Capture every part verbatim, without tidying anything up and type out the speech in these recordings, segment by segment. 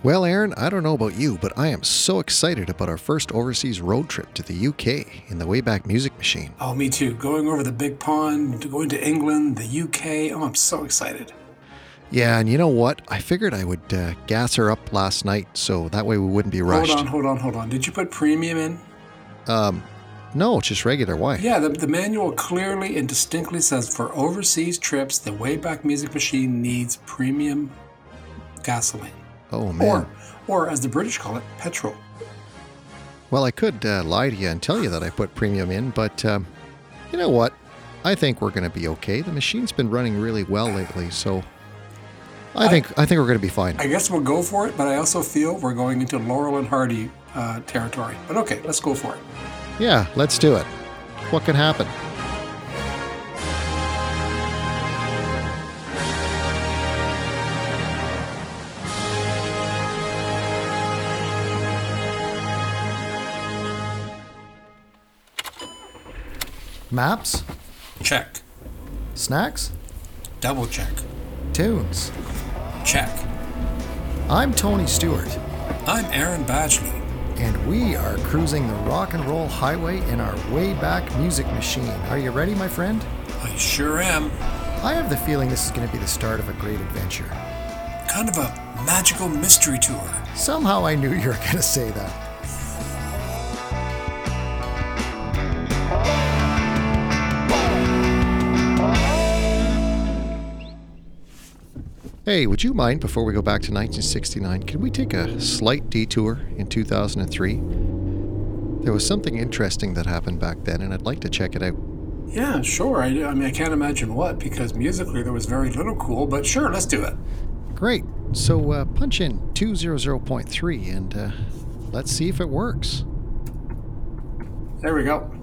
Well, Aaron, I don't know about you, but I am so excited about our first overseas road trip to the U K in the Wayback Music Machine. Oh, me too. Going over the big pond, to going to England, the U K. Oh, I'm so excited. Yeah, and you know what? I figured I would uh, gas her up last night, so that way we wouldn't be rushed. Hold on, hold on, hold on. Did you put premium in? Um, no, it's just regular. Why? Yeah, the, the manual clearly and distinctly says for overseas trips, the Wayback Music Machine needs premium gasoline. Oh, man. Or, or as the British call it, petrol. Well, I could uh, lie to you and tell you that I put premium in, but um, you know what? I think we're going to be okay. The machine's been running really well lately, so I think I, I think we're going to be fine. I guess we'll go for it, but I also feel we're going into Laurel and Hardy uh, territory. But okay, let's go for it. Yeah, let's do it. What can happen? Maps? Check. Snacks? Double check. Tunes? Check. I'm Tony Stewart. I'm Aaron Badgley. And we are cruising the rock and roll highway in our Wayback Music Machine. Are you ready, my friend? I sure am. I have the feeling this is going to be the start of a great adventure. Kind of a magical mystery tour. Somehow I knew you were going to say that. Hey, would you mind, before we go back to nineteen sixty-nine, can we take a slight detour in two thousand three? There was something interesting that happened back then, and I'd like to check it out. Yeah, sure. I, I mean, I can't imagine what, because musically there was very little cool, but sure, let's do it. Great. So uh, punch in two hundred point three, and uh, let's see if it works. There we go.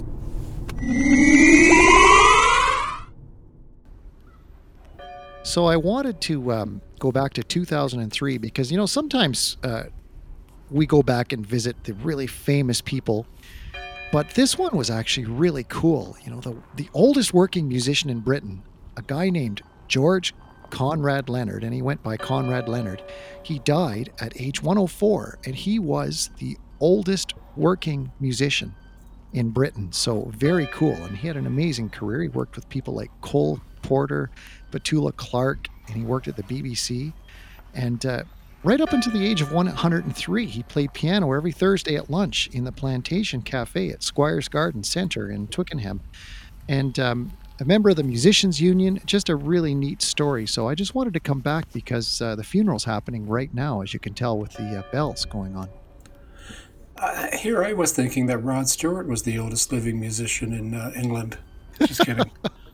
So I wanted to um, go back to two thousand three because, you know, sometimes uh, we go back and visit the really famous people, but this one was actually really cool. You know, the, the oldest working musician in Britain, a guy named George Conrad Leonard, and he went by Conrad Leonard. He died at age one oh four, and he was the oldest working musician in Britain. So very cool. And he had an amazing career. He worked with people like Cole Porter, Petula Clark, and he worked at the B B C. And uh, right up until the age of one hundred three, he played piano every Thursday at lunch in the Plantation Cafe at Squires Garden Centre in Twickenham. And um, a member of the Musicians Union, just a really neat story. So I just wanted to come back because uh, the funeral's happening right now, as you can tell with the uh, bells going on. Uh, here I was thinking that Rod Stewart was the oldest living musician in uh, England. Just kidding.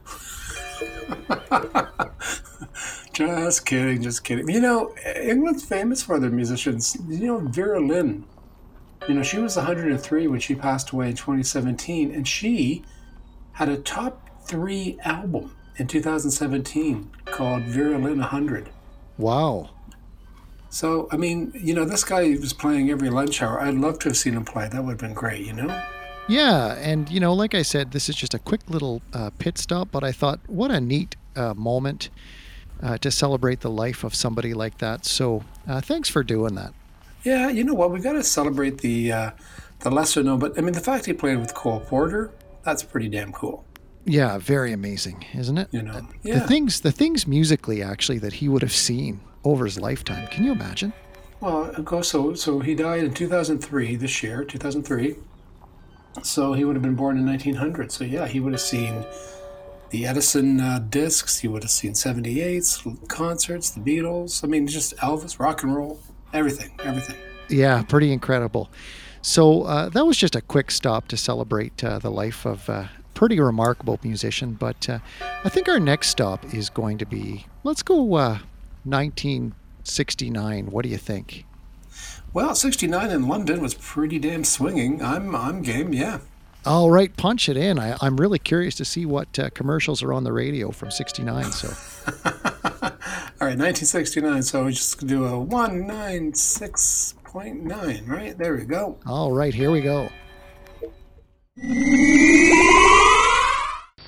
Just kidding, just kidding. You know, England's famous for their musicians. You know, Vera Lynn, you know, she was one hundred three when she passed away in twenty seventeen, and she had a top three album in two thousand seventeen called Vera Lynn one hundred. Wow. So, I mean, you know, this guy was playing every lunch hour. I'd love to have seen him play. That would have been great, you know? Yeah, and, you know, like I said, this is just a quick little uh, pit stop, but I thought, what a neat uh, moment uh, to celebrate the life of somebody like that. So uh, thanks for doing that. Yeah, you know what? We've got to celebrate the uh, the lesser known, but I mean, the fact he played with Cole Porter, that's pretty damn cool. Yeah, very amazing, isn't it? You know, Uh, yeah. The things, the things musically, actually, that he would have seen over his lifetime. Can you imagine? Well, go so so he died in two thousand three, this year, two thousand three. So he would have been born in nineteen hundred. So yeah, he would have seen the Edison uh, discs. He would have seen seventy-eights, concerts, the Beatles. I mean, just Elvis, rock and roll, everything, everything. Yeah, pretty incredible. So uh, that was just a quick stop to celebrate uh, the life of a pretty remarkable musician. But uh, I think our next stop is going to be, let's go uh, nineteen sixty-nine. What do you think? Well, sixty-nine in London was pretty damn swinging. I'm I'm game, yeah. All right, punch it in. I, I'm really curious to see what uh, commercials are on the radio from sixty-nine. So, All right, nineteen sixty-nine. So we just do a one ninety-six point nine, right? There we go. all right, here we go.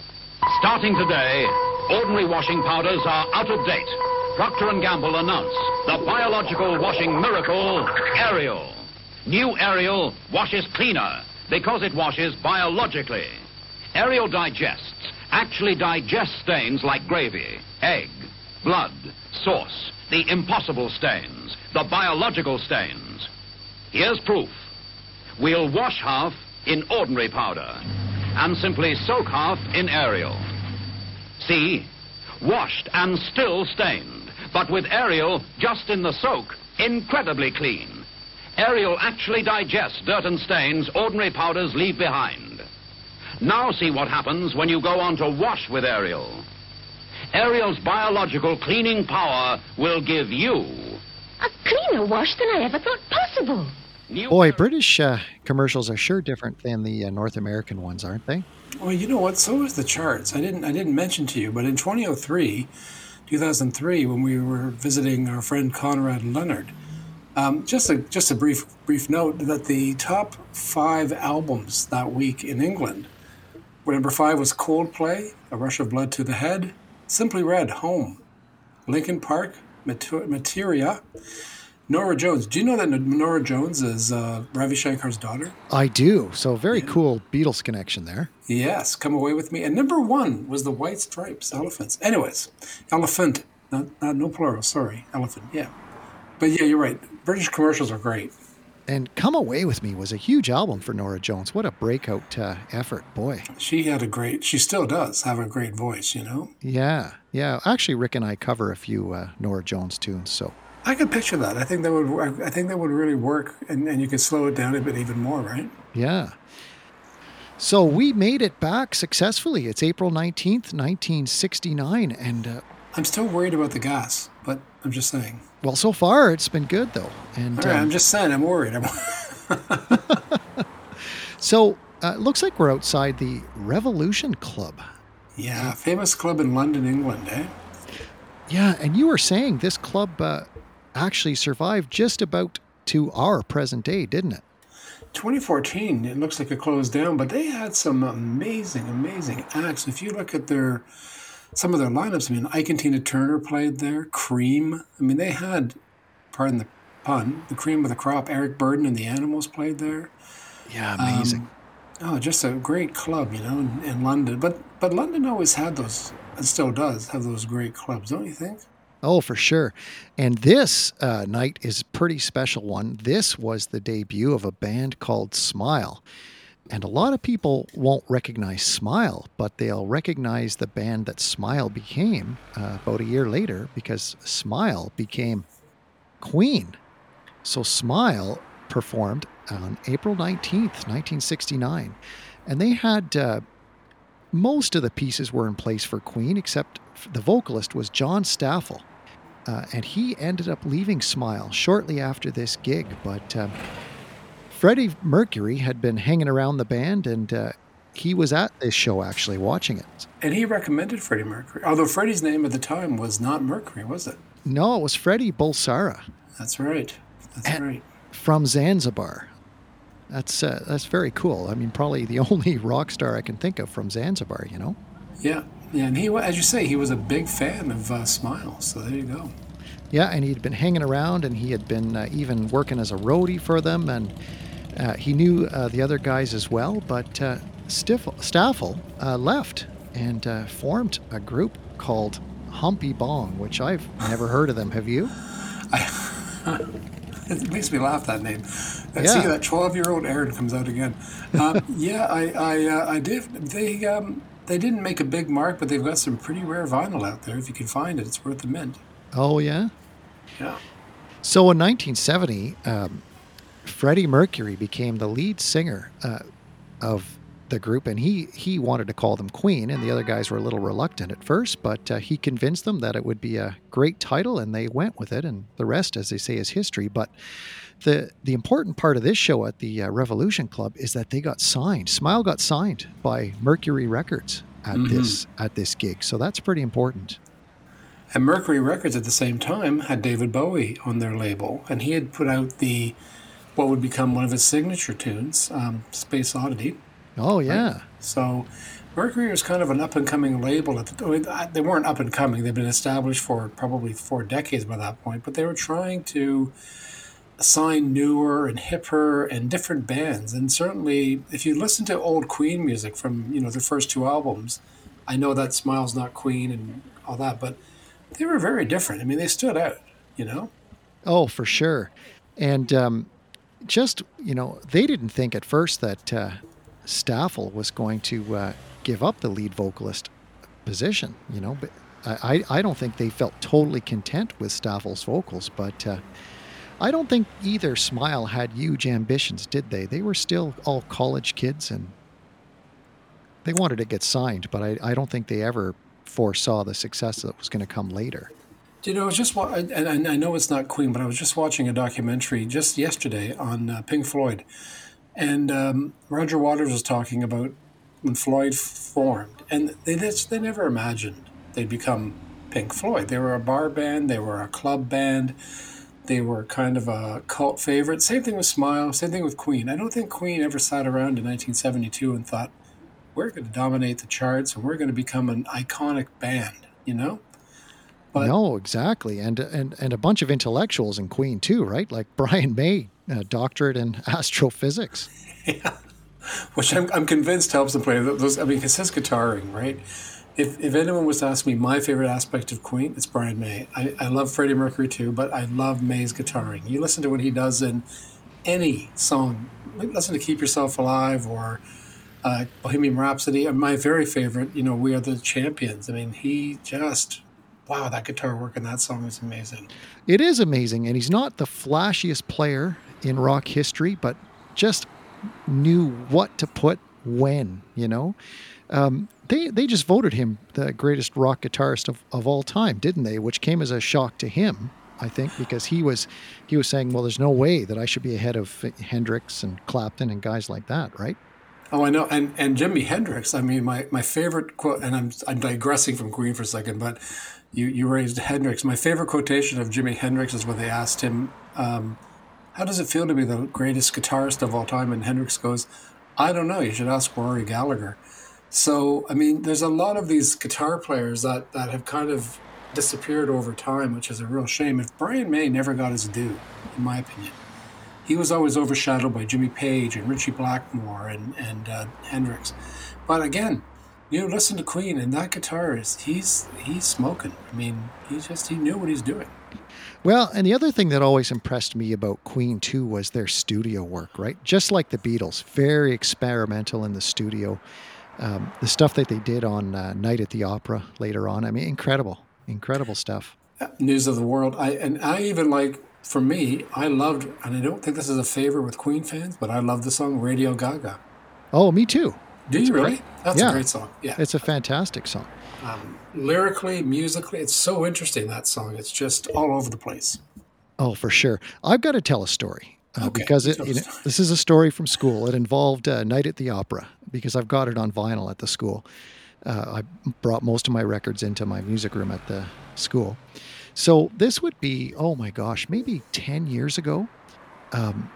Starting today, ordinary washing powders are out of date. Procter and Gamble announce The biological washing miracle, Ariel. New Ariel washes cleaner because it washes biologically. Ariel digests, actually digests stains like gravy, egg, blood, sauce, the impossible stains, the biological stains. Here's proof. We'll wash half in ordinary powder and simply soak half in Ariel. See? Washed and still stained, but with Ariel just in the soak, incredibly clean. Ariel actually digests dirt and stains ordinary powders leave behind. Now see what happens when you go on to wash with Ariel. Ariel's biological cleaning power will give you a cleaner wash than I ever thought possible. New Boy, British uh, commercials are sure different than the uh, North American ones, aren't they? Well, you know what? So is the charts. I didn't I didn't mention to you, but in twenty oh three, two thousand three, when we were visiting our friend Conrad Leonard, um, just a just a brief brief note that the top five albums that week in England, where number five was Coldplay, A Rush of Blood to the Head, Simply Red, Home, Linkin Park, Mater- Materia, Nora Jones. Do you know that Nora Jones is uh, Ravi Shankar's daughter? I do. So very cool Beatles connection there. Yes, Come Away With Me. And number one was the White Stripes, Elephants. Anyways, Elephant, not, not no plural, sorry, Elephant, yeah. But yeah, you're right. British commercials are great. And Come Away With Me was a huge album for Nora Jones. What a breakout uh, effort, boy. She had a great, she still does have a great voice, you know? Yeah, yeah. Actually, Rick and I cover a few uh, Nora Jones tunes, so... I could picture that. I think that would work. I think that would really work, and, and you could slow it down a bit even more, right? Yeah. So we made it back successfully. It's April nineteenth, nineteen sixty-nine, and uh, I'm still worried about the gas, but I'm just saying. well, so far it's been good though. And All right, um, I'm just saying. I'm worried. I'm so uh, it looks like we're outside the Revolution Club. yeah, famous club in London, England, eh? Yeah, and you were saying this club uh, actually survived just about to our present day, didn't it? twenty fourteen, it looks like it closed down, but they had some amazing, amazing acts. If you look at their some of their lineups, I mean, Ike and Tina Turner played there, Cream. I mean, they had, pardon the pun, the cream of the crop. Eric Burdon and the Animals played there. Yeah, amazing. Um, oh, just a great club, you know, in, in London. But but London always had those, and still does have those great clubs, don't you think? Oh, for sure. And this uh, night is a pretty special one. This was the debut of a band called Smile. And a lot of people won't recognize Smile, but they'll recognize the band that Smile became uh, about a year later, because Smile became Queen. So Smile performed on April nineteenth, nineteen sixty-nine. And they had... Uh, most of the pieces were in place for Queen, except the vocalist was John Staffel. Uh, and he ended up leaving Smile shortly after this gig. But um, Freddie Mercury had been hanging around the band, and uh, he was at this show actually watching it. And he recommended Freddie Mercury, although Freddie's name at the time was not Mercury, was it? No, it was Freddie Bulsara. That's right. That's and right. From Zanzibar. That's uh, that's very cool. I mean, probably the only rock star I can think of from Zanzibar, you know? Yeah, yeah, and he, as you say, he was a big fan of uh, Smile, so there you go. Yeah, and he'd been hanging around, and he had been uh, even working as a roadie for them, and uh, he knew uh, the other guys as well, but uh, Stiffel, Staffel uh, left and uh, formed a group called Humpy Bong, which I've never heard of them. Have you? I, it makes me laugh, that name. I Yeah. see that twelve-year-old Aaron comes out again. Um, yeah, I I, uh, I did. They um, they didn't make a big mark, but they've got some pretty rare vinyl out there. If you can find it, it's worth the mint. Oh, yeah? Yeah. So in nineteen seventy, um, Freddie Mercury became the lead singer uh, of the group, and he, he wanted to call them Queen, and the other guys were a little reluctant at first, but uh, he convinced them that it would be a great title, and they went with it, and the rest, as they say, is history. But the the important part of this show at the uh, Revolution Club is that they got signed. Smile got signed by Mercury Records at Mhm. this at this gig, so that's pretty important. And Mercury Records at the same time had David Bowie on their label, and he had put out the what would become one of his signature tunes, um, Space Oddity. Oh, right? yeah. So Mercury was kind of an up-and-coming label. At the, I mean, I- they weren't up-and-coming. They've been established for probably four decades by that point, but they were trying to sign newer and hipper and different bands. And certainly, if you listen to old Queen music from, you know, their first two albums, I know that Smile's not Queen and all that, but they were very different. I mean, they stood out, you know? Oh, for sure. And um, just, you know, they didn't think at first that uh, Staffel was going to uh, give up the lead vocalist position, you know, but I, I I don't think they felt totally content with Staffel's vocals, but uh, I don't think either Smile had huge ambitions, did they? They were still all college kids and they wanted to get signed, but I, I don't think they ever foresaw the success that was going to come later. Do you know, I was just, wa- and and I know it's not Queen, but I was just watching a documentary just yesterday on uh, Pink Floyd. And um, Roger Waters was talking about when Floyd formed, and they just, they never imagined they'd become Pink Floyd. They were a bar band, they were a club band, they were kind of a cult favorite. Same thing with Smile, same thing with Queen. I don't think Queen ever sat around in nineteen seventy-two and thought, we're going to dominate the charts and we're going to become an iconic band, you know? But No, exactly. And, and, and a bunch of intellectuals in Queen too, right? Like Brian May, a doctorate in astrophysics. which I'm, I'm convinced helps them play those. I mean, because his guitaring, right? If if anyone was to ask me my favorite aspect of Queen, it's Brian May. I, I love Freddie Mercury too, but I love May's guitaring. You listen to what he does in any song. Listen to "Keep Yourself Alive" or uh, "Bohemian Rhapsody." And my very favorite, you know, "We Are the Champions." I mean, he just wow, that guitar work in that song is amazing. It is amazing. And he's not the flashiest player in rock history, but just knew what to put when, you know? Um, they, they just voted him the greatest rock guitarist of, of all time, didn't they? Which came as a shock to him, I think, because he was he was saying, well, there's no way that I should be ahead of Hendrix and Clapton and guys like that, right? Oh, I know, and and Jimi Hendrix. I mean, my, my favorite quote, and I'm I'm digressing from Queen for a second, but you, you raised Hendrix. My favorite quotation of Jimi Hendrix is when they asked him, um, "How does it feel to be the greatest guitarist of all time?" And Hendrix goes, "I don't know. You should ask Rory Gallagher." So, I mean, there's a lot of these guitar players that that have kind of disappeared over time, which is a real shame. If Brian May never got his due, in my opinion. He was always overshadowed by Jimmy Page and Richie Blackmore and, and uh, Hendrix. But again, you listen to Queen and that guitarist, he's he's smoking. I mean, he just he knew what he's doing. Well, and the other thing that always impressed me about Queen too was their studio work, right? Just like the Beatles, very experimental in the studio. Um, the stuff that they did on uh, Night at the Opera later on, I mean, incredible, incredible stuff. Uh, News of the World. I and I even like for me, I loved, and I don't think this is a favor with Queen fans, but I love the song Radio Gaga. Oh, me too. Do It's you really? great. That's Yeah. a great song. Yeah. It's a fantastic song. Um, lyrically, musically, it's so interesting, that song. It's just all over the place. Oh, for sure. I've got to tell a story uh, Okay, because it, tell you us. know, this is a story from school. It involved uh, Night at the Opera because I've got it on vinyl at the school. Uh, I brought most of my records into my music room at the school. So this would be, oh my gosh, maybe ten years ago. Um,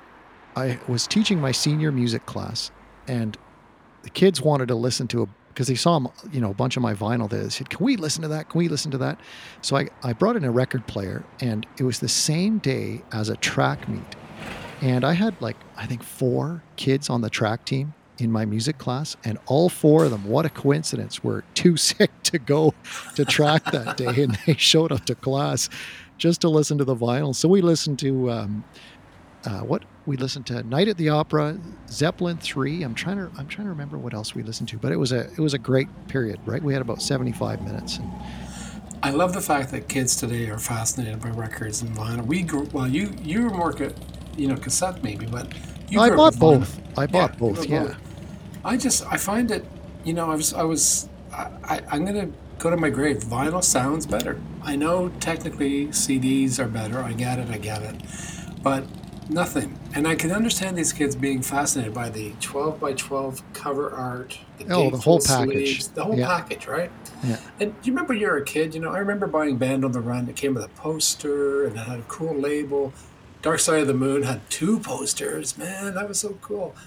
I was teaching my senior music class, and the kids wanted to listen to a, because they saw, you know, a bunch of my vinyl there. They said, can we listen to that? Can we listen to that? So I, I brought in a record player, and it was the same day as a track meet. And I had like, I think four kids on the track team in my music class, and all four of them, what a coincidence, were too sick to go to track that day. And they showed up to class just to listen to the vinyl. So we listened to, um, uh, what we listened to Night at the Opera, Zeppelin three. I'm trying to, I'm trying to remember what else we listened to, but it was a, it was a great period, right? We had about seventy-five minutes. And I love the fact that kids today are fascinated by records and vinyl. We grew, well, you you were more, ca- you know, cassette maybe, but you I grew bought up with vinyl. both. I bought you both. bought Yeah. both. I just I find it, you know, I was I was I, I I'm gonna go to my grave. Vinyl sounds better. I know technically C Ds are better. I get it. I get it, but nothing. And I can understand these kids being fascinated by the twelve by twelve cover art, the Oh, the whole gatefold package. sleeves, the whole Yeah. package, right? Yeah. And do you remember you were a kid? You know, I remember buying Band on the Run. It came with a poster and it had a cool label. Dark Side of the Moon had two posters. Man, that was so cool.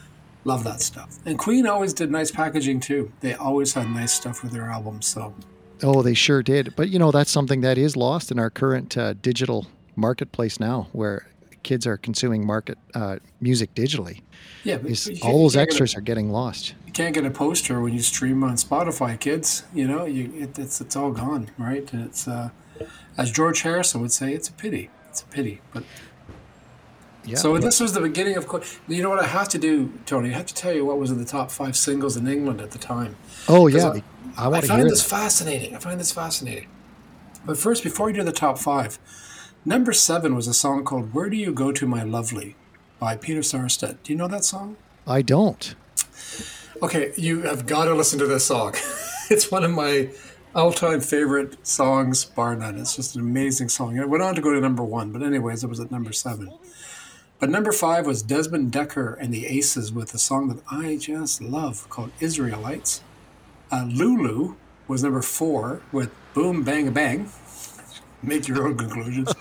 Love that stuff. And Queen always did nice packaging too. They always had nice stuff with their albums. So, Oh, they sure did. But you know, that's something that is lost in our current uh, digital marketplace now, where kids are consuming market uh, music digitally. yeah, but Is you can't, all you those can't get extras a, are getting lost. you can't get a poster when you stream on Spotify, kids. You know, you it, it's it's all gone, right? And it's uh, as George Harrison would say, it's a pity. It's a pity. But Yeah. so but- this was the beginning of. Que- You know what I have to do, Tony? I have to tell you what was in the top five singles in England at the time. oh 'Cause yeah. I, I I want to find hear this that. fascinating. I find this fascinating. But first, before we do the top five, number seven was a song called "Where Do You Go to, My Lovely" by Peter Sarstedt. Do you know that song? I don't. Okay, you have got to listen to this song. It's one of my all-time favorite songs, bar none. It's just an amazing song. It went on to go to number one, but anyways, it was at number seven. But number five was Desmond Decker and the Aces with a song that I just love called "Israelites." Uh, Lulu was number four with "Boom Bang Bang." Make your own conclusions.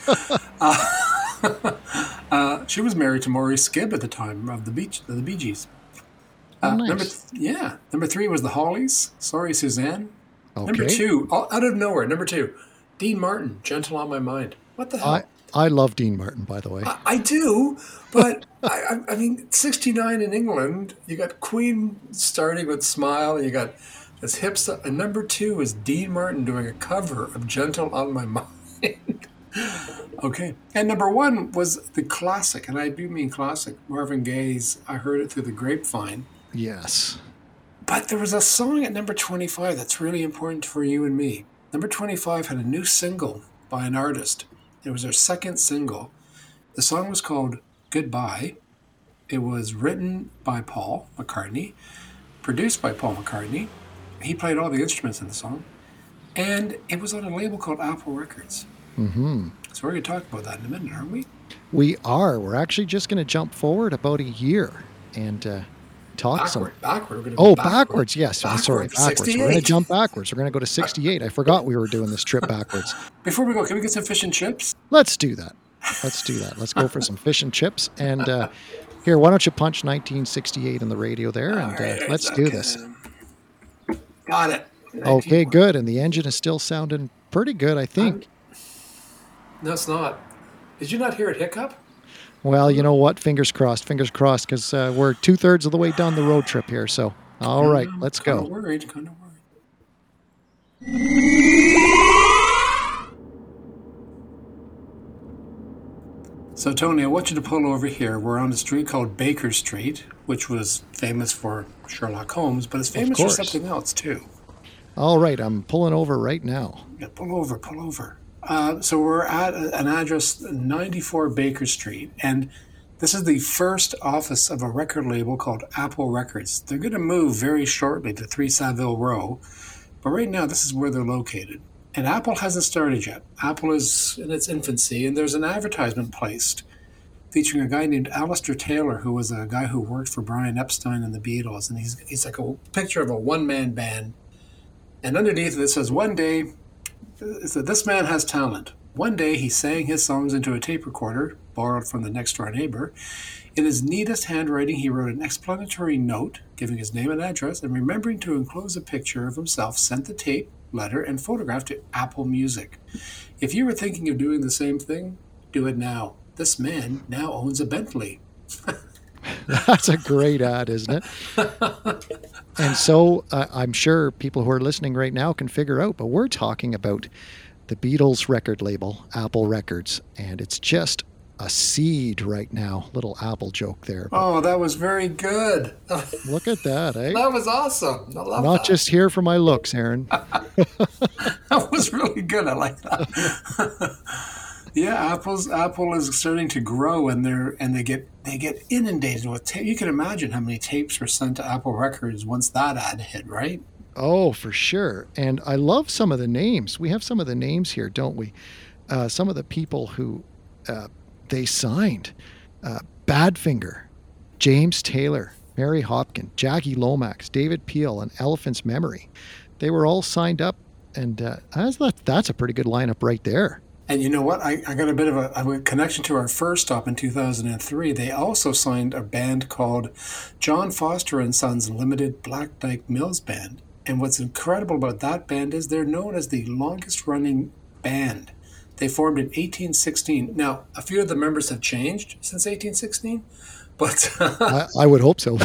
uh, uh, she was married to Maurice Gibb at the time of the Beach, the Bee Gees. Oh, Uh, nice. Number th- yeah, number three was the Hollies. Sorry, Suzanne. Number Okay. two, all, out of nowhere. Number two, Dean Martin. "Gentle on My Mind." What the hell? I I love Dean Martin, by the way. I, I do, but I, I, I mean, sixty-nine in England. You got Queen starting with "Smile." You got this hip stuff. And number two is Dean Martin doing a cover of "Gentle on My Mind." Okay. And number one was the classic, and I do mean classic, Marvin Gaye's "I Heard It Through the Grapevine." Yes. But there was a song at number twenty-five that's really important for you and me. Number twenty-five had a new single by an artist. It was their second single. The song was called "Goodbye." It was written by Paul McCartney, produced by Paul McCartney. He played all the instruments in the song. And it was on a label called Apple Records. Mm-hmm. So we're going to talk about that in a minute, aren't we? We are. We're actually just going to jump forward about a year and uh, talk some. Backward, backward. We're going to Oh, go backwards. Yes. I'm sorry. Backward, Backwards. We're going to sixty-eight. jump backwards. We're going to go to sixty-eight. I forgot we were doing this trip backwards. Before we go, can we get some fish and chips? Let's do that. Let's do that. Let's go for some fish and chips. And uh, here, why don't you punch nineteen sixty-eight in the radio there, and uh, let's do this. Got it. Okay, good. And the engine is still sounding pretty good, I think. No, it's not. Did you not hear it hiccup? Well, you know what? Fingers crossed. Fingers crossed, because uh, we're two thirds of the way down the road trip here. So, all right, let's Kind go. of worried, kind of worried. So, Tony, I want you to pull over here. We're on a street called Baker Street, which was famous for Sherlock Holmes, but it's famous for course. something else, too. All right, I'm pulling over right now. Yeah, pull over, pull over. Uh, so we're at a- an address, ninety-four Baker Street, and this is the first office of a record label called Apple Records. They're going to move very shortly to three Savile Row, but right now this is where they're located. And Apple hasn't started yet. Apple is in its infancy, and there's an advertisement placed featuring a guy named Alistair Taylor, who was a guy who worked for Brian Epstein and the Beatles, and he's he's like a picture of a one-man band. And underneath it says, one day, it said, this man has talent. One day he sang his songs into a tape recorder, borrowed from the next door neighbor. In his neatest handwriting, he wrote an explanatory note, giving his name and address, and remembering to enclose a picture of himself, sent the tape, letter, and photograph to Apple Music. If you were thinking of doing the same thing, do it now. This man now owns a Bentley. That's a great ad, isn't it? And so uh, I'm sure people who are listening right now can figure out, but we're talking about the Beatles record label, Apple Records, and it's just a seed right now. Little Apple joke there. But Oh, that was very good. look at that, eh? That was awesome. I love Not that. just here for my looks, Aaron. That was really good. I like that. Yeah, Apple's Apple is starting to grow, and they're and they get they get inundated with tape. You can imagine how many tapes were sent to Apple Records once that ad hit, right? Oh, for sure. And I love some of the names. We have some of the names here, don't we? Uh, some of the people who uh, they signed. Uh, Badfinger, James Taylor, Mary Hopkin, Jackie Lomax, David Peel, and Elephant's Memory. They were all signed up, and uh, that's, that's a pretty good lineup right there. And you know what? I, I got a bit of a, a connection to our first stop in two thousand three. They also signed a band called John Foster and Sons Limited Black Dyke Mills Band. And what's incredible about that band is they're known as the longest running band. They formed in eighteen sixteen. Now, a few of the members have changed since eighteen sixteen, but I, I would hope so.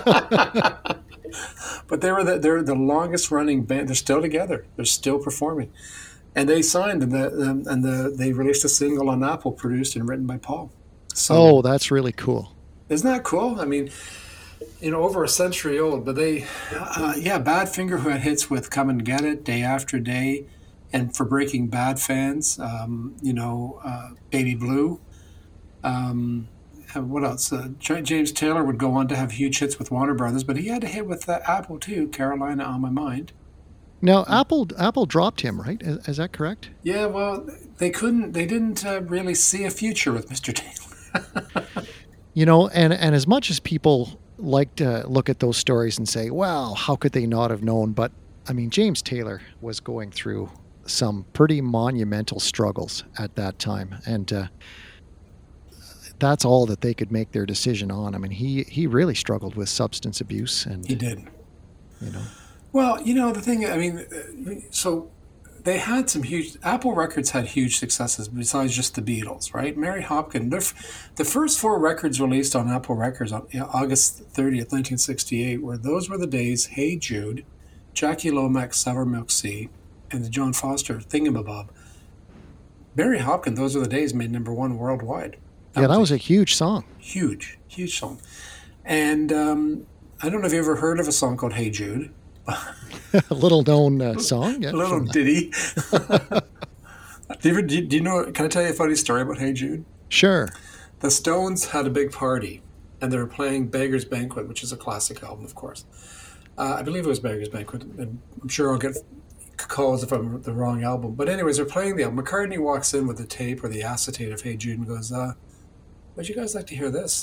but they were the, they're the longest running band. They're still together. They're still performing. And they signed, and the um, and the they released a single on Apple, produced and written by Paul. So, oh, that's really cool. Isn't that cool? I mean, you know, over a century old. But they, uh, yeah, Badfinger, who had hits with "Come and Get It," "Day After Day," and for Breaking Bad fans, um, you know, uh, "Baby Blue." Um, what else? Uh, James Taylor would go on to have huge hits with Warner Brothers, but he had a hit with uh, Apple too. "Carolina on My Mind." Now, Apple Apple dropped him, right? Is, is that correct? Yeah, well, they couldn't, they didn't uh, really see a future with Mister Taylor. You know, and, and as much as people like to look at those stories and say, well, how could they not have known? But, I mean, James Taylor was going through some pretty monumental struggles at that time. And uh, that's all that they could make their decision on. I mean, he, he really struggled with substance abuse. And He did. You know. Well, you know, the thing, I mean, so they had some huge, Apple Records had huge successes besides just the Beatles, right? Mary Hopkin, the first four records released on Apple Records on August thirtieth, nineteen sixty-eight, were those were the days Hey Jude, Jackie Lomax, Sour Milk Sea, and the John Foster Thingamabob. Mary Hopkin, those are the days, made number one worldwide. That yeah, was that was a, a huge song. Huge, huge song. And um, I don't know if you ever heard of a song called Hey Jude. A little known uh, song. Yeah, a little ditty. do, you, do, you, do you know, can I tell you a funny story about Hey Jude? Sure. The Stones had a big party, and they were playing Beggar's Banquet, which is a classic album, of course. Uh, I believe it was Beggar's Banquet, and I'm sure I'll get calls if I'm the wrong album. But anyways, they're playing the album. McCartney walks in with the tape or the acetate of Hey Jude and goes, uh, would you guys like to hear this?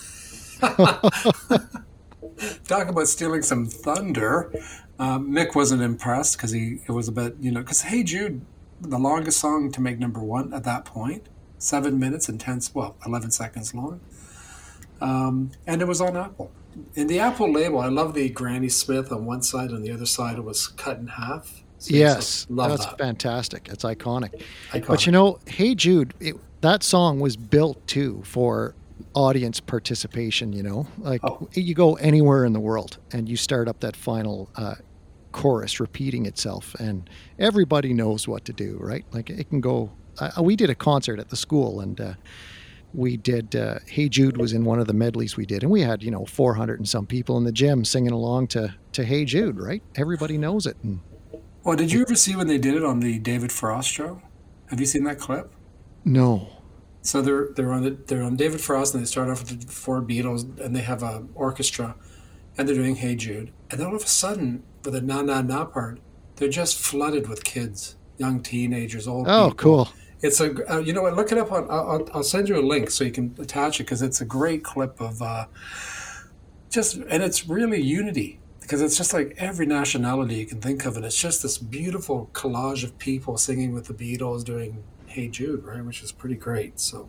Talk about stealing some thunder. Um, Mick wasn't impressed because he it was a bit, you know, because Hey Jude, the longest song to make number one at that point, seven minutes and ten, well, eleven seconds long. Um, and it was on Apple. In the Apple label, I love the Granny Smith on one side, and the other side it was cut in half. So yes, love that's that. fantastic. It's iconic. iconic. But you know, Hey Jude, it, that song was built too for audience participation, you know, like oh. you go anywhere in the world and you start up that final uh, chorus repeating itself and everybody knows what to do, right? Like it can go, uh, we did a concert at the school and uh, we did, uh, Hey Jude was in one of the medleys we did. And we had, you know, four hundred and some people in the gym singing along to, to Hey Jude, right? Everybody knows it. And well, did you ever see when they did it on the David Frost show? Have you seen that clip? No. So they're they're on the, they're on David Frost, and they start off with the four Beatles, and they have a orchestra, and they're doing Hey Jude, and then all of a sudden, with the na na na part, they're just flooded with kids, young teenagers, old. Oh, people. Cool! It's a uh, you know what? Look it up on. I'll, I'll send you a link so you can attach it because it's a great clip of uh, just, and it's really unity because it's just like every nationality you can think of, and it's just this beautiful collage of people singing with the Beatles doing Hey Jude, right, which is pretty great. So,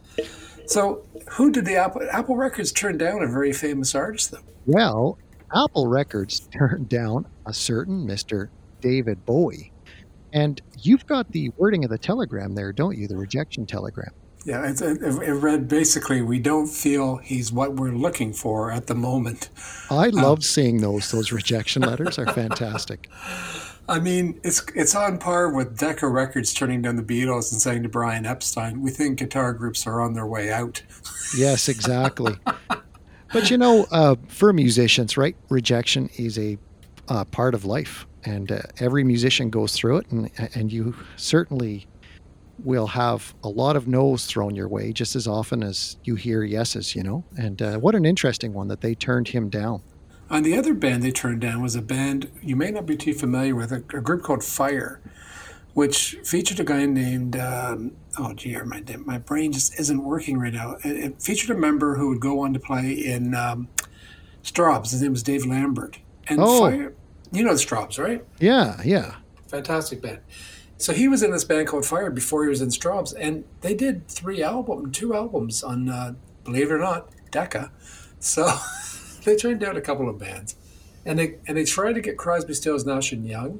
so who did the Apple Apple Records turn down a very famous artist, though? Well, Apple Records turned down a certain Mister David Bowie, and you've got the wording of the telegram there, don't you? The rejection telegram. Yeah, it's, it, it read basically, we don't feel he's what we're looking for at the moment. I love um, seeing those. Those rejection letters are fantastic. I mean, it's it's on par with Decca Records turning down the Beatles and saying to Brian Epstein, we think guitar groups are on their way out. Yes, exactly. But, you know, uh, for musicians, right, rejection is a uh, part of life. And uh, every musician goes through it. And, and you certainly will have a lot of no's thrown your way just as often as you hear yeses, you know. And uh, what an interesting one that they turned him down. And the other band they turned down was a band you may not be too familiar with, a, a group called Fire, which featured a guy named, um, oh, gee, my, my brain just isn't working right now. It, it featured a member who would go on to play in um, Straubs. His name was Dave Lambert. And oh. Fire, you know the Straubs, right? Yeah, yeah. Fantastic band. So he was in this band called Fire before he was in Straubs, and they did three albums, two albums on, uh, believe it or not, Decca. So they turned down a couple of bands, and they and they tried to get Crosby, Stills, Nash and Young,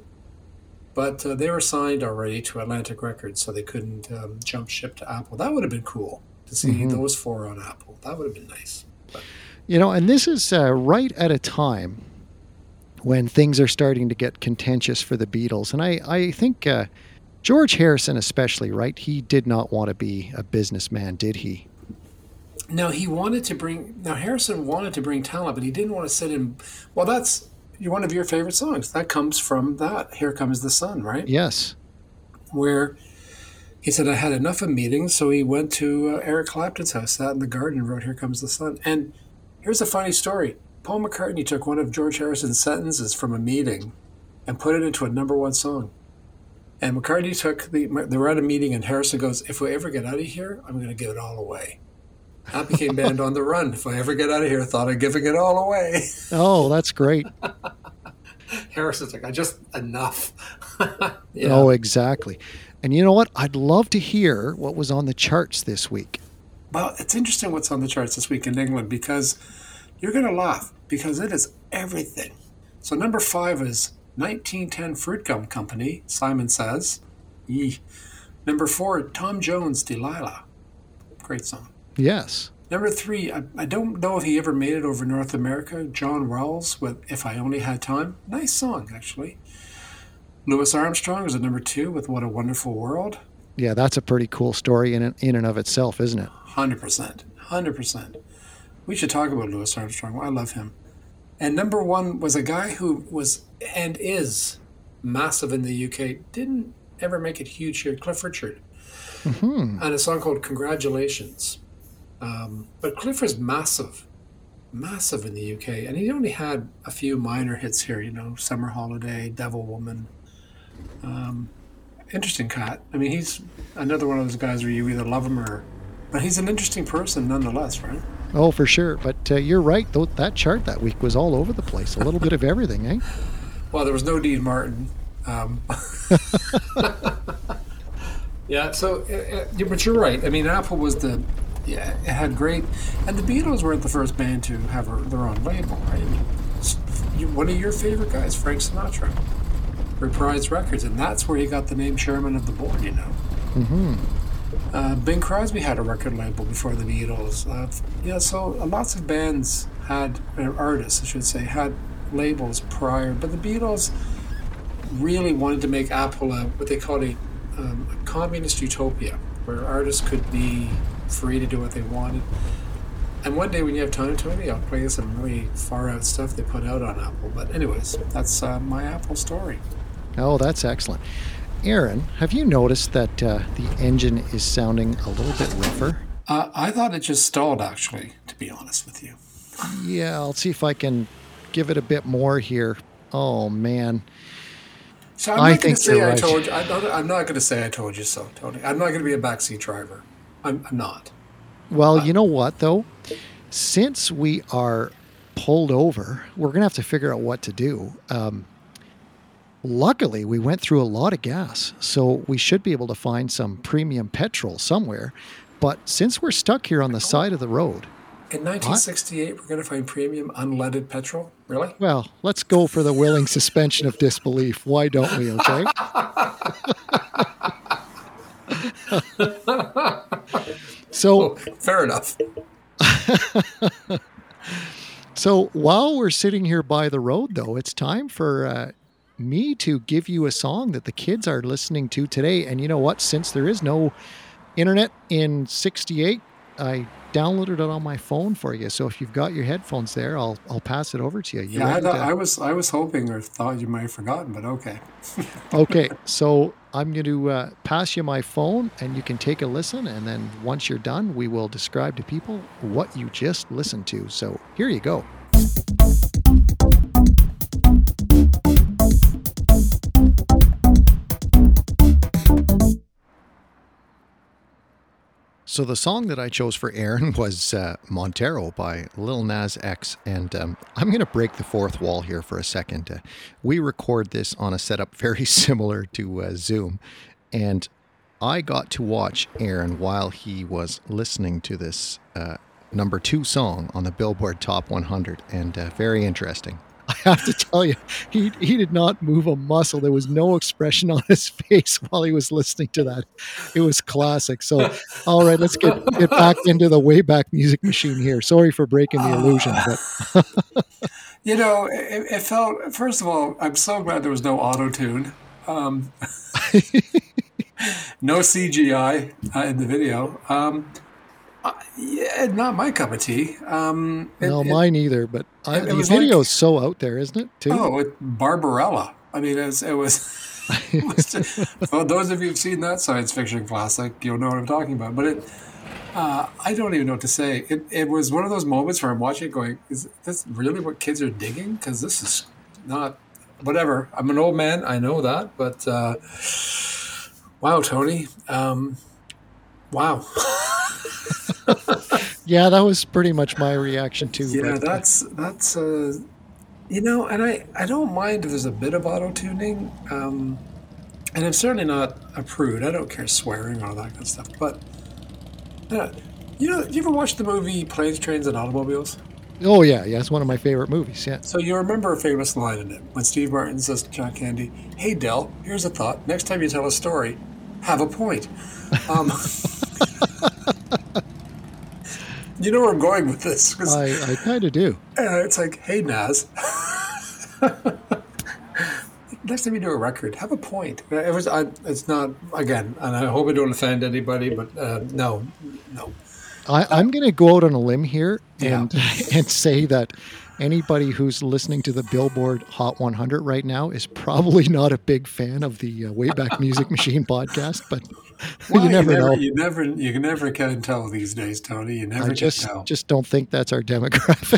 but uh, they were signed already to Atlantic Records, so they couldn't um, jump ship to Apple. That would have been cool to see mm-hmm. those four on Apple. That would have been nice. But. You know, and this is uh, right at a time when things are starting to get contentious for the Beatles. And I, I think uh, George Harrison especially, right? He did not want to be a businessman, did he? No, he wanted to bring... Now, Harrison wanted to bring talent, but he didn't want to sit in... Well, that's one of your favorite songs. That comes from that, Here Comes the Sun, right? Yes. Where he said, I had enough of meetings, so he went to uh, Eric Clapton's house, sat in the garden and wrote Here Comes the Sun. And here's a funny story. Paul McCartney took one of George Harrison's sentences from a meeting and put it into a number one song. And McCartney took the, they were at a meeting and Harrison goes, if we ever get out of here, I'm going to give it all away. That became Band on the Run. If I ever get out of here, I thought I'd giving it all away. Oh, that's great. Harrison's like, I just, enough. Yeah. Oh, exactly. And you know what? I'd love to hear what was on the charts this week. Well, it's interesting what's on the charts this week in England because you're going to laugh because it is everything. So number five is nineteen ten Fruit Gum Company, Simon Says. Yee. Number four, Tom Jones, Delilah. Great song. Yes. Number three, I, I don't know if he ever made it over North America, John Rawls with If I Only Had Time. Nice song, actually. Louis Armstrong is at number two with What a Wonderful World. Yeah, that's a pretty cool story in in and of itself, isn't it? one hundred percent. one hundred percent. We should talk about Louis Armstrong. I love him. And number one was a guy who was and is massive in the U K. Didn't ever make it huge here. Cliff Richard. Mm-hmm. And a song called Congratulations. Um, but Cliff was massive. Massive in the U K. And he only had a few minor hits here, you know, Summer Holiday, Devil Woman. Um, interesting cat. I mean, he's another one of those guys where you either love him or... But he's an interesting person nonetheless, right? Oh, for sure. But uh, you're right. Though that chart that week was all over the place. A little bit of everything, eh? Well, there was no Dean Martin. Um, yeah, so... Uh, uh, but you're right. I mean, Apple was the... Yeah, it had great... And the Beatles weren't the first band to have a, their own label, right? One of your favorite guys, Frank Sinatra, Reprise Records, and that's where he got the name Chairman of the Board, you know. Mm-hmm. Uh, Bing Crosby had a record label before the Beatles. Uh, yeah, so uh, lots of bands had, or artists, I should say, had labels prior, but the Beatles really wanted to make Apple a, what they called a, um, a communist utopia, where artists could be free to do what they wanted. And one day when you have time to me, I'll play you some really far out stuff they put out on Apple. But anyways, that's uh, my Apple story. Oh, that's excellent. Aaron, have you noticed that uh, the engine is sounding a little bit rougher? Uh, I thought it just stalled, actually, to be honest with you. Yeah, I'll see if I can give it a bit more here. Oh, man. So I'm not going to say I right. told you. I'm not, I'm not going to say I told you so, Tony. I'm not going to be a backseat driver. I'm, I'm not. Well, uh, you know what, though? Since we are pulled over, we're going to have to figure out what to do. Um, luckily, we went through a lot of gas, so we should be able to find some premium petrol somewhere. But since we're stuck here on the side of the road... In nineteen sixty-eight, what? We're going to find premium unleaded petrol? Really? Well, let's go for the willing suspension of disbelief. Why don't we, okay? So, oh, fair enough. So while we're sitting here by the road, though, it's time for uh, me to give you a song that the kids are listening to today. And you know what? Since there is no internet in sixty-eight, I downloaded it on my phone for you. So if you've got your headphones there, I'll I'll pass it over to you. you yeah, I, to... I was I was hoping or thought you might have forgotten, but okay. Okay, so I'm going to uh, pass you my phone, and you can take a listen. And then once you're done, we will describe to people what you just listened to. So here you go. So the song that I chose for Aaron was uh, Montero by Lil Nas X, and um, I'm going to break the fourth wall here for a second. Uh, we record this on a setup very similar to uh, Zoom, And I got to watch Aaron while he was listening to this uh, number two song on the Billboard Top one hundred, and uh, very interesting. I have to tell you, he he did not move a muscle. There was no expression on his face while he was listening to that. It was classic. So, all right, let's get, get back into the Wayback Music Machine here. Sorry for breaking the illusion. But You know, it, it felt, first of all, I'm so glad there was no auto-tune. Um, no C G I uh, in the video. Um, uh, yeah, not my cup of tea. Um, it, no, it, mine either. But I, it the was video like- is so out there, isn't it? Too. Oh, with Barbarella. I mean, it was, it was, it was just, for those of you who've seen that science fiction classic, you'll know what I'm talking about. But it, uh, I don't even know what to say. It, it was one of those moments where I'm watching it going, is this really what kids are digging? Because this is not, whatever. I'm an old man, I know that. But uh, wow, Tony. Um, wow. Yeah, that was pretty much my reaction too. Yeah, but, uh, that's that's uh, you know, and I I don't mind if there's a bit of auto tuning, um, and I'm certainly not a prude. I don't care swearing or all that kind of stuff. But uh, you know, you ever watch the movie Planes, Trains, and Automobiles? oh yeah, yeah, it's one of my favorite movies. Yeah. So you remember a famous line in it when Steve Martin says to John Candy, "Hey Del, here's a thought. Next time you tell a story, have a point." Um, you know where I'm going with this? 'Cause, I, I kind of do. Uh, it's like, hey, Naz. Next time you do a record, have a point. It was. I, it's not again, and I hope I don't offend anybody, but uh, no, no. I, I'm going to go out on a limb here Yeah. and and say that anybody who's listening to the Billboard Hot one hundred right now is probably not a big fan of the uh, Wayback Music Machine podcast, but Well, you never know. You never, you never can tell these days, Tony. You never I can just tell. just don't think that's our demographic.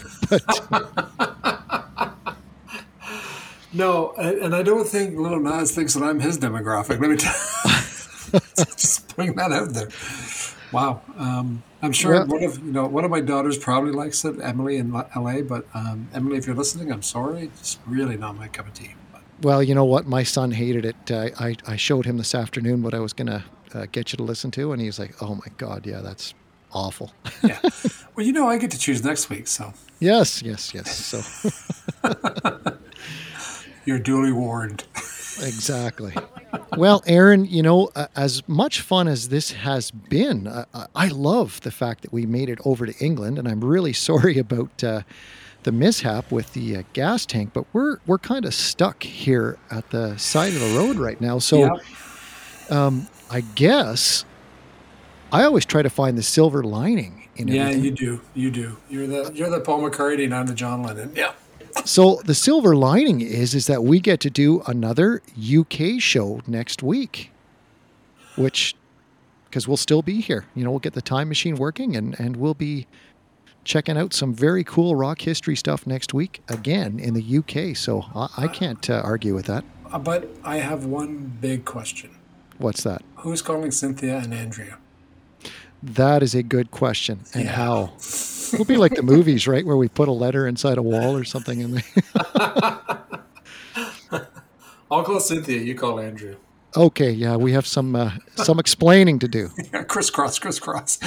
But No, and and I don't think Little Nas thinks that I'm his demographic. Let me tell just putting that out there. Wow. Um, I'm sure Well- one of you know one of my daughters probably likes it, Emily in L A. But um, Emily, if you're listening, I'm sorry. It's really not my cup of tea. But, well, you know what? My son hated it. Uh, I I showed him this afternoon what I was going to uh, get you to listen to, and he's like, "Oh my God, yeah, that's awful." yeah. Well, you know, I get to choose next week, so Yes, yes, yes. So you're duly warned. exactly. Well, Aaron, you know, uh, as much fun as this has been, uh, I love the fact that we made it over to England, and I'm really sorry about uh, the mishap with the uh, gas tank, but we're we're kind of stuck here at the side of the road right now. So Yep. um, I guess I always try to find the silver lining in Yeah, everything. you do. You do. You're the you're the Paul McCartney and I'm the John Lennon. Yeah. So the silver lining is is that we get to do another U K show next week, which because we'll still be here. You know, we'll get the time machine working and and we'll be checking out some very cool rock history stuff next week again in the U K. So I, I can't uh, argue with that. Uh, But I have one big question. What's that? Who's calling Cynthia and Andrea? That is a good question. And Yeah. how? We'll be like the movies, right, where we put a letter inside a wall or something in there. I'll call Cynthia. You call Andrea. Okay, yeah, we have some uh, some explaining to do. Yeah, crisscross, crisscross.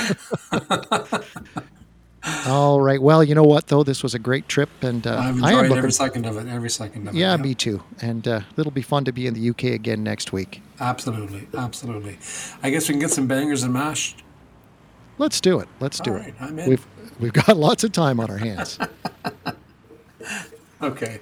All right. Well, you know what, though? This was a great trip, and uh, I've I am enjoyed looking. every second of it. Every second of it. Yeah, Yep. me too. And uh, it'll be fun to be in the U K again next week. Absolutely, absolutely. I guess we can get some bangers and mash. Let's do it. Let's do All it. right, I'm in. We've we've got lots of time on our hands. Okay.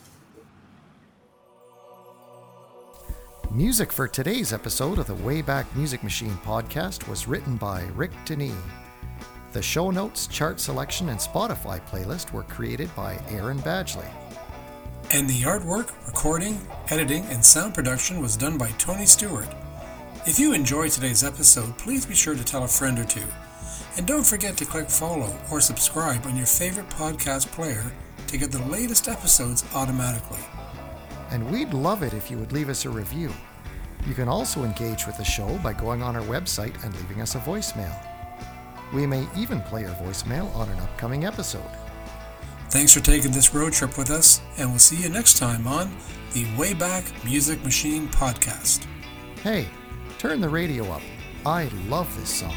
Music for today's episode of the Wayback Music Machine podcast was written by Rick Denis. The show notes, chart selection, and Spotify playlist were created by Aaron Badgley. And the artwork, recording, editing, and sound production was done by Tony Stewart. If you enjoyed today's episode, please be sure to tell a friend or two. And don't forget to click follow or subscribe on your favorite podcast player to get the latest episodes automatically. And we'd love it if you would leave us a review. You can also engage with the show by going on our website and leaving us a voicemail. We may even play your voicemail on an upcoming episode. Thanks for taking this road trip with us, and we'll see you next time on the Wayback Music Machine podcast. Hey, Turn the radio up. I love this song.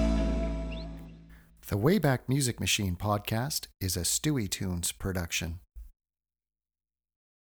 The Wayback Music Machine podcast is a Stewie Tunes production.